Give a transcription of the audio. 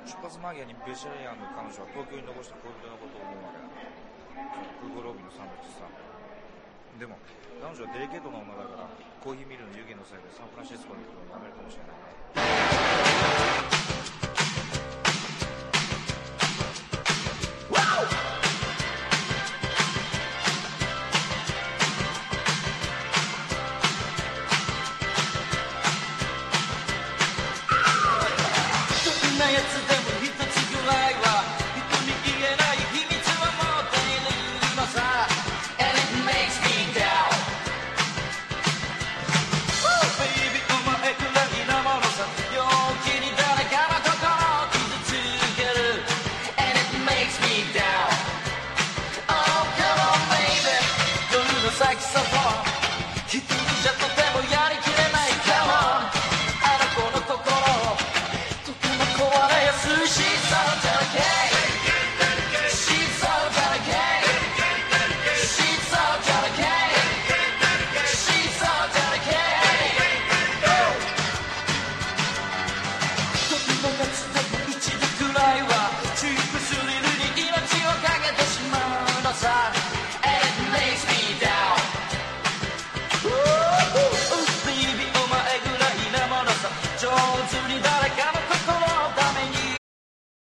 出発間際にベシャリアンの彼女は東京に残した恋人のことを思うわけだ。空港ロビーのサンドイッチさ。でも彼女はデリケートな女だからコーヒーミルの湯気のせいでサンフランシスコに来るのをやめるかもしれないね。 どんなやつだ